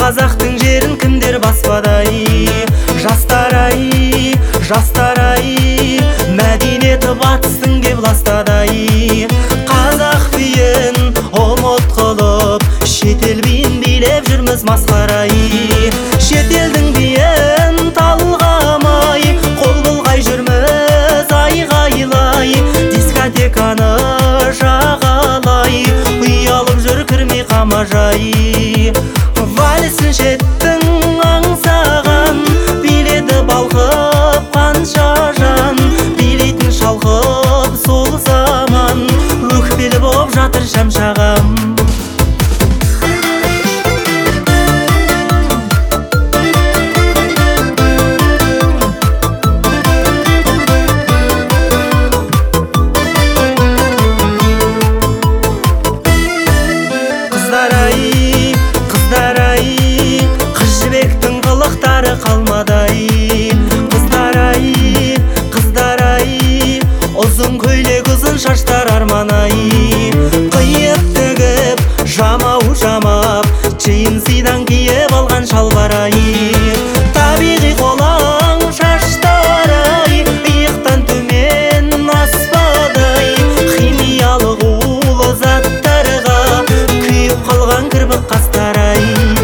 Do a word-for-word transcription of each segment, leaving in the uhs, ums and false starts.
қазақтың жерін кімдер баспадай. Жастар-ай, жастар-ай, мәдениеті батыстың кеп ластадай. Қазақ биін ұмыт қылып, шетел биін билеп жүрміз масқарай. Шетелдің биін талғамай, қол бұлғай жүрміз айғайлай. Дискотеканы жағалай, ұялып жүр кірмей қамажай. Вальсін шеттің аңсаған, биледі балқып қанша жан. Билейтін шалқып сол заман, өкпелі боп жатыр шәмшағам. Қыздар-ай, қыздар-ай, қыз жібектің қылықтары қалмадай. Қыздар-ай, қыздар-ай, ұзын көйлек ұзын шаштар арман-ай. Қиып тігіп, жамау жамап, джинсидан киіп алған шалбар-ай. Табиғи қолаң шаштар-ай, иықтан төмен аспадай. Химиялық улы заттарға күйіп қалған кірпік қастар-ай.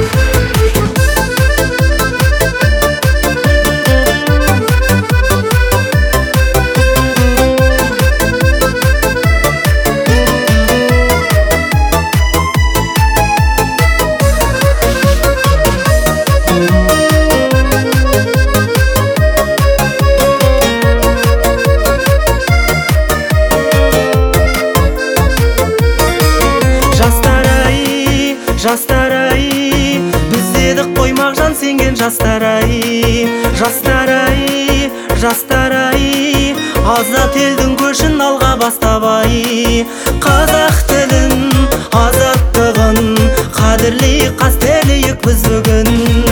Жастар-ай, жастар-ай, біз едік қоймақ жан сенген жастар-ай. Жастар-ай, жастар-ай, азат елдің көшін алға бастабай. Қазақ тілін, азаттығын қадірлейік, қастерлейік біз бүгін.